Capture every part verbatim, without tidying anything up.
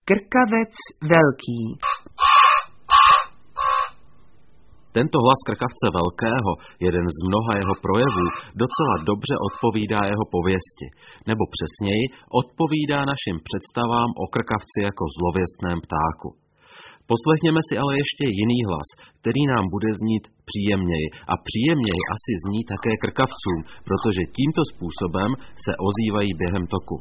Krkavec velký. Tento hlas krkavce velkého, jeden z mnoha jeho projevů, docela dobře odpovídá jeho pověsti, nebo přesněji odpovídá našim představám o krkavci jako zlověstném ptáku. Poslechněme si ale ještě jiný hlas, který nám bude znít příjemněji a příjemněji asi zní také krkavcům, protože tímto způsobem se ozývají během toku.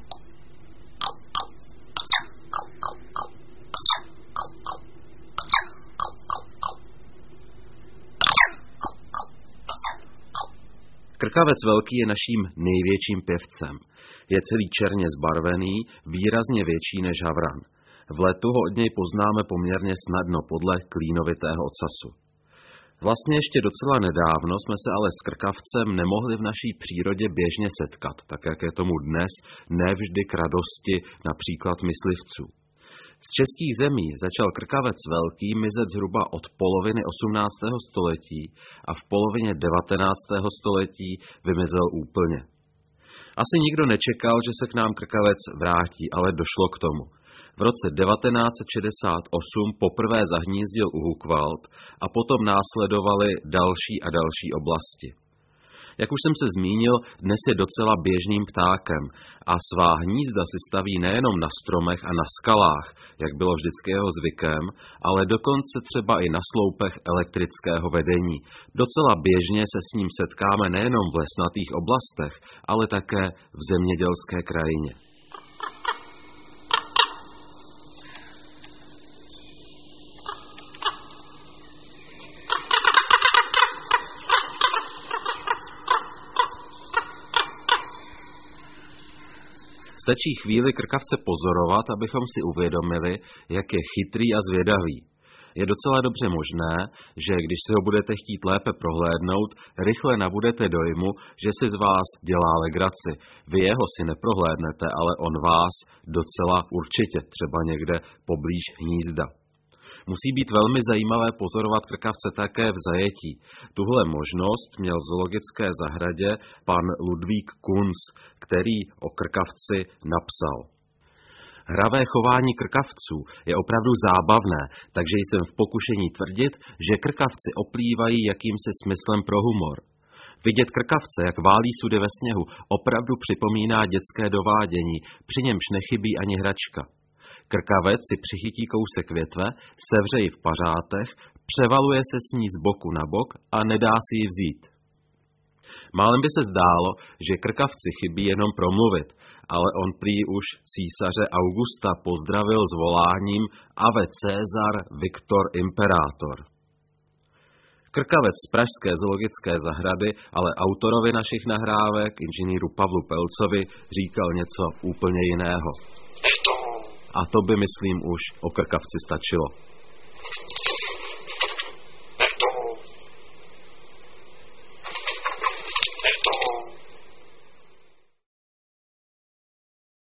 Krkavec velký je naším největším pěvcem. Je celý černě zbarvený, výrazně větší než havran. V letu ho od něj poznáme poměrně snadno podle klínovitého ocasu. Vlastně ještě docela nedávno jsme se ale s krkavcem nemohli v naší přírodě běžně setkat, tak jak je tomu dnes, nevždy k radosti například myslivců. Z českých zemí začal krkavec velký mizet zhruba od poloviny osmnáctého století a v polovině devatenáctého století vymizel úplně. Asi nikdo nečekal, že se k nám krkavec vrátí, ale došlo k tomu. V roce devatenáct set šedesát osm poprvé zahnízdil u Hukvald a potom následovaly další a další oblasti. Jak už jsem se zmínil, dnes je docela běžným ptákem a svá hnízda si staví nejenom na stromech a na skalách, jak bylo vždycky jeho zvykem, ale dokonce třeba i na sloupech elektrického vedení. Docela běžně se s ním setkáme nejenom v lesnatých oblastech, ale také v zemědělské krajině. Stačí chvíli krkavce pozorovat, abychom si uvědomili, jak je chytrý a zvědavý. Je docela dobře možné, že když si ho budete chtít lépe prohlédnout, rychle nabudete dojmu, že si z vás dělá legraci. Vy jeho si neprohlédnete, ale on vás docela určitě, třeba někde poblíž hnízda. Musí být velmi zajímavé pozorovat krkavce také v zajetí. Tuhle možnost měl v zoologické zahradě pan Ludvík Kunz, který o krkavci napsal. Hravé chování krkavců je opravdu zábavné, takže jsem v pokušení tvrdit, že krkavci oplývají jakýmsi smyslem pro humor. Vidět krkavce, jak válí sudy ve sněhu, opravdu připomíná dětské dovádění, při němž nechybí ani hračka. Krkavec si přichytí kousek větve, sevře ji v pařátech, převaluje se s ní z boku na bok a nedá si ji vzít. Málem by se zdálo, že krkavci chybí jenom promluvit, ale on prý už císaře Augusta pozdravil s voláním Ave Caesar Victor Imperator. Krkavec z pražské zoologické zahrady ale autorovi našich nahrávek, inženýru Pavlu Pelcovi, říkal něco úplně jiného. A to by, myslím, už o krkavci stačilo.